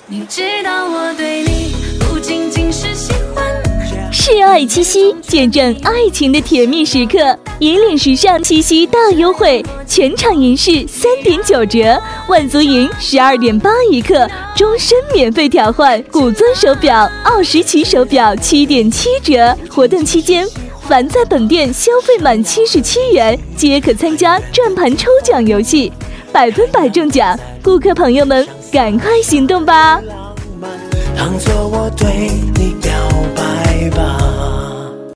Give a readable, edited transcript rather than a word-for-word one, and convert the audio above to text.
你知道我对你不仅仅是喜欢， 是爱七夕，见证爱情的甜蜜时刻。引领时尚七夕大优惠，全场银饰3.9折，万足银12.8一克，终身免费调换。古钻手表、奥时奇手表7.7折。活动期间，凡在本店消费满77元，皆可参加转盘抽奖游戏，100%中奖。顾客朋友们，赶快行动吧！ 当作我对你表白吧。